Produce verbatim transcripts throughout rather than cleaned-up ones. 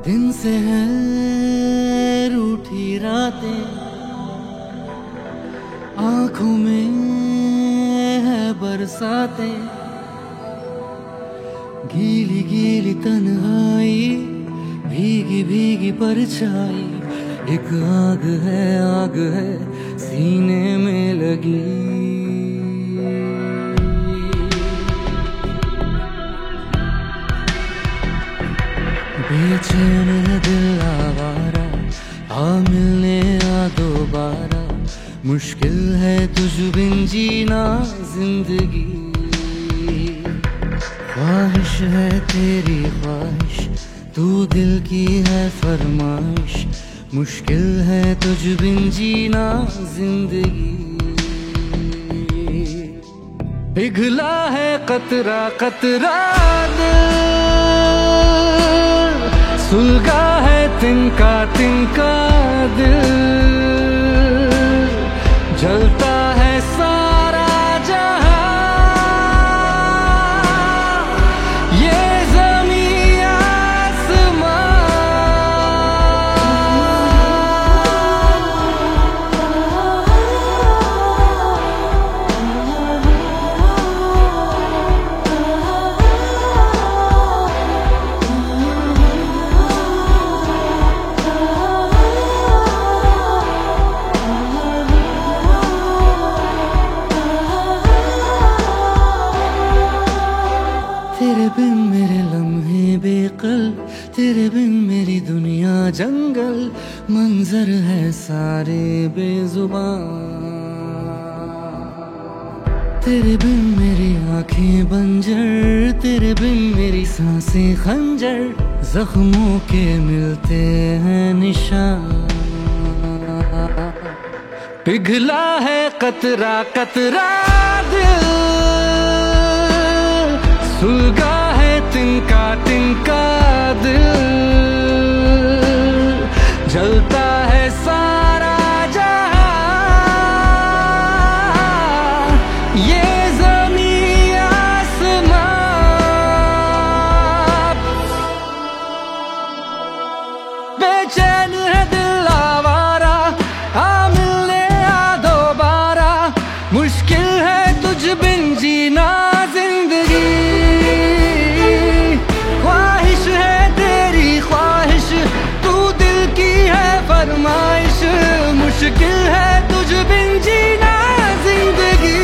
दिन से है रूठी रातें, आंखों में है बरसातें, गीली गीली तन्हाई, भीगी भीगी परछाई, एक आग है आग है सीने में लगी। बेचैन है दिल आवारा, आ मिलने आ दोबारा, मुश्किल है तुझ बिन जीना जिंदगी। ख्वाहिश है तेरी ख्वाहिश, तू दिल की है फरमाइश, मुश्किल है तुझ बिन जीना जिंदगी। पिघला है कतरा कतरा दिल, सुलगा है तिनका तिनका दिल, जलता है सारा जहां, ये ज़मीं आसमां। तेरे बिन मेरे लम्हे बेकल, तेरे बिन मेरी दुनिया जंगल, मंजर है सारे बेजुबान। तेरे बिन मेरी आंखें बंजर, तेरे बिन मेरी सांसें खंजर, जख्मों के मिलते हैं निशान। पिघला है कतरा कतरा दिल, सुलगा है तिनका तिनका दिल, जलता है सारा जहां, ये ज़मीं आसमां। बेचैन है दिल आवारा, आ मिलने आ दोबारा, मुश्किल है तुझ बिन जीना जिंदगी। मुश्किल है तुझ बिन जीना जिंदगी,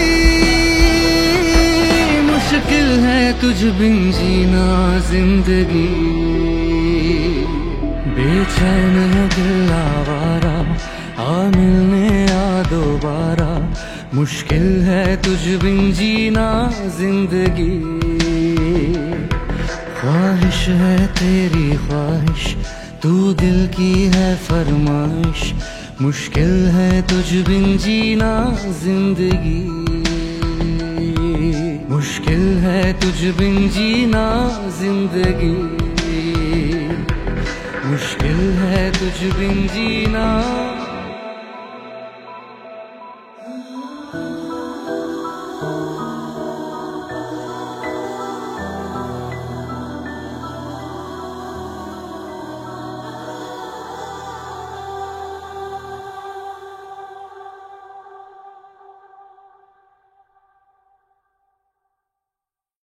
मुश्किल है तुझ बिन जीना जिंदगी। बेचैन है दिल आवारा, आ मिलने आ दोबारा, मुश्किल है तुझ बिन जीना जिंदगी। ख्वाहिश है तेरी ख्वाहिश, तू दिल की है फरमाइश, मुश्किल है तुझ बिन जीना जिंदगी। मुश्किल है तुझ बिन जीना जिंदगी, मुश्किल है तुझ बिन जीना।